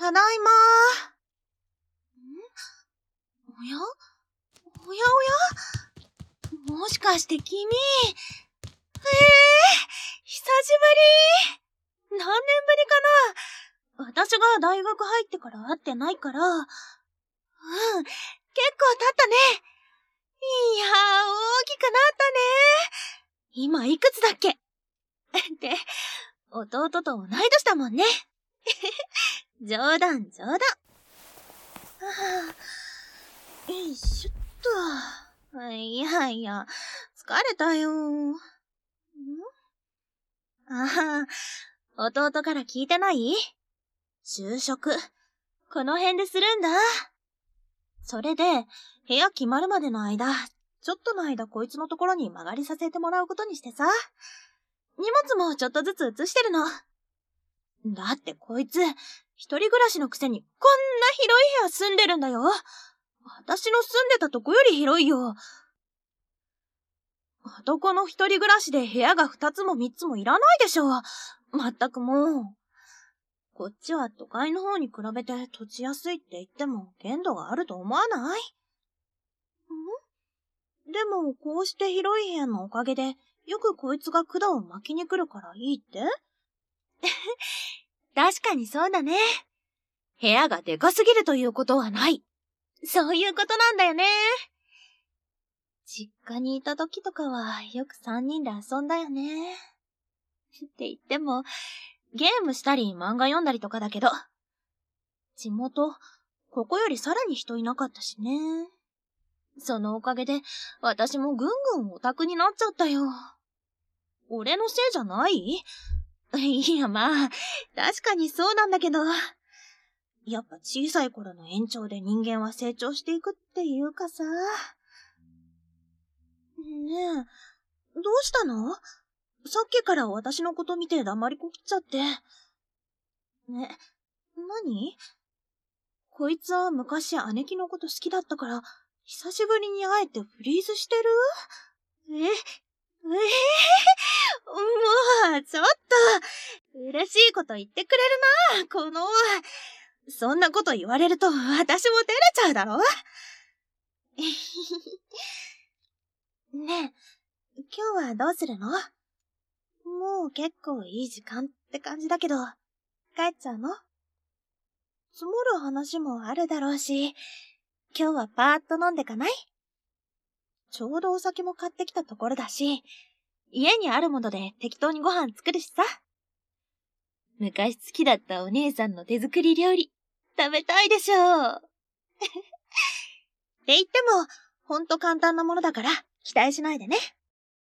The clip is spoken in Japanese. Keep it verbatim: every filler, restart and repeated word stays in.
ただいまー。ん？おや？おやおや？もしかして君。ええー、久しぶり。何年ぶりかな。私が大学入ってから会ってないから。うん、結構経ったね。いやー、大きくなったね。今いくつだっけ？って、弟と同い年だもんね。冗談冗談。はぁ、よいしょっと。いやいや、疲れたよ。ん？ああ、弟から聞いてない？就職、この辺でするんだ。それで、部屋決まるまでの間、ちょっとの間こいつのところに間借りさせてもらうことにしてさ。荷物もちょっとずつ移してるの。だってこいつ、一人暮らしのくせにこんな広い部屋住んでるんだよ。私の住んでたとこより広いよ。男の一人暮らしで部屋が二つも三つもいらないでしょ。まったくもう。こっちは都会の方に比べて土地安いって言っても限度があると思わない？ん？でもこうして広い部屋のおかげでよくこいつが管を巻きに来るからいいって？確かにそうだね。部屋がでかすぎるということはない。そういうことなんだよね。実家にいた時とかはよく三人で遊んだよね。って言っても、ゲームしたり漫画読んだりとかだけど、地元、ここよりさらに人いなかったしね。そのおかげで私もぐんぐんオタクになっちゃったよ。俺のせいじゃない？いやまあ、確かにそうなんだけど、やっぱ小さい頃の延長で人間は成長していくっていうかさ。ねえ、どうしたの？さっきから私のこと見て黙りこきっちゃって。ね、何？こいつは昔姉貴のこと好きだったから、久しぶりに会えてフリーズしてる？え、ええー、もう、ちょっと、嬉しいこと言ってくれるな、この、そんなこと言われると私も照れちゃうだろ？ねえ、今日はどうするの？もう結構いい時間って感じだけど、帰っちゃうの？積もる話もあるだろうし、今日はパーッと飲んでかない？ちょうどお酒も買ってきたところだし、家にあるもので適当にご飯作るしさ。昔好きだったお姉さんの手作り料理、食べたいでしょう。って言っても、ほんと簡単なものだから期待しないでね。